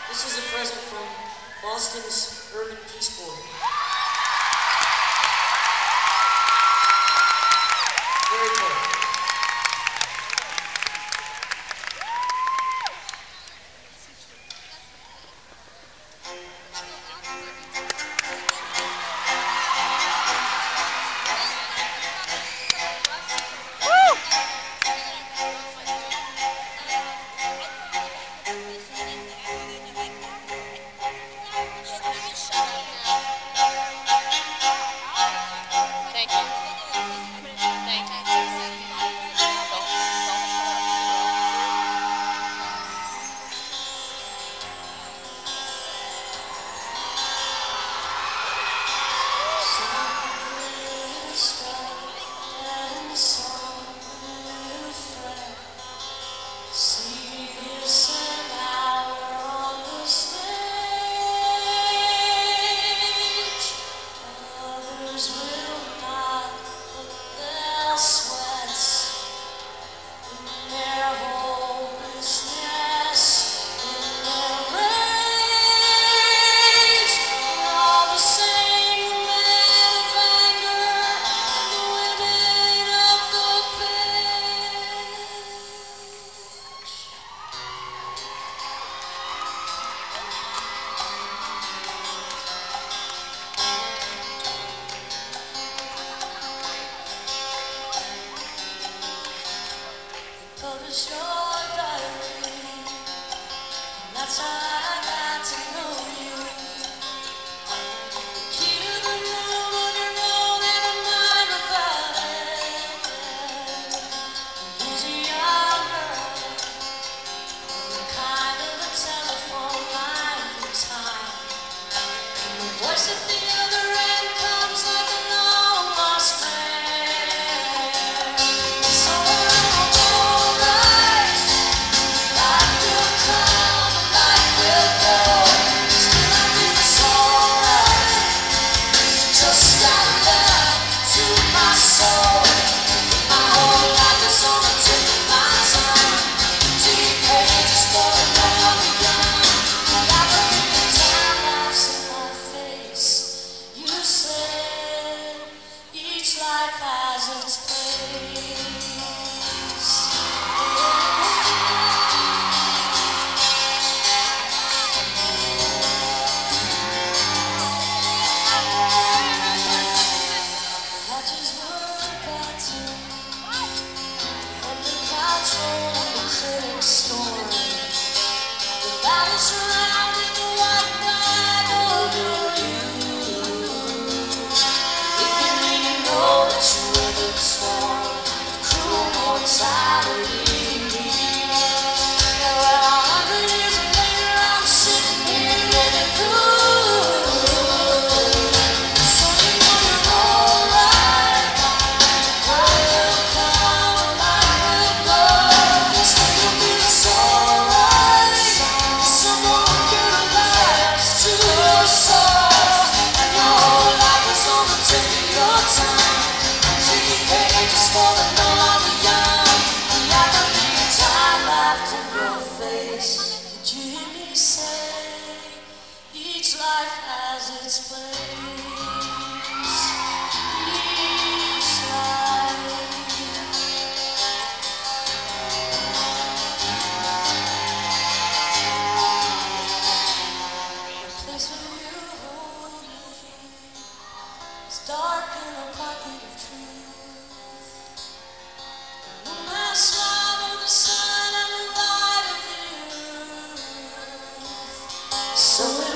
This is a present from Boston's Urban Peace Board. Very cool. Thank you. Thank See this an hour on the stage. Others will not put their sweats in their hopelessness, in their rage. We're all the same men of anger and the women of the page. Publish your diary, and that's how I got to know you. Key to the room on your own and a mind without it. He's a young girl, the kind of a telephone line through time. And the voice at the other end comes like a long lost friend. So alright. Life will come, life will go. Still I think it's alright. Just got love to my soul. My whole life is on the tip of my tongue. Deep pages for the young. I believe the time laughs in my face. You said each life has its place. Matches were batting from the clouds roll and the critics storm. The valley surrounded the white flag over you. If you really know that you weathered the storm of cruel mortality. Well, 100 years later, I'm sitting here living proof. So you know you're alright. Life will come, life will go. Still you'll be alright. Someone good vibes to your soul. And your whole life is on the tip of your tongue. Empty pages for the young. The agony of time left in your face. Did you hear me say each life has its place? Each life. The place where you hold me is dark in a pocket of truth. The moonlight swallow the sun and the light of the earth. So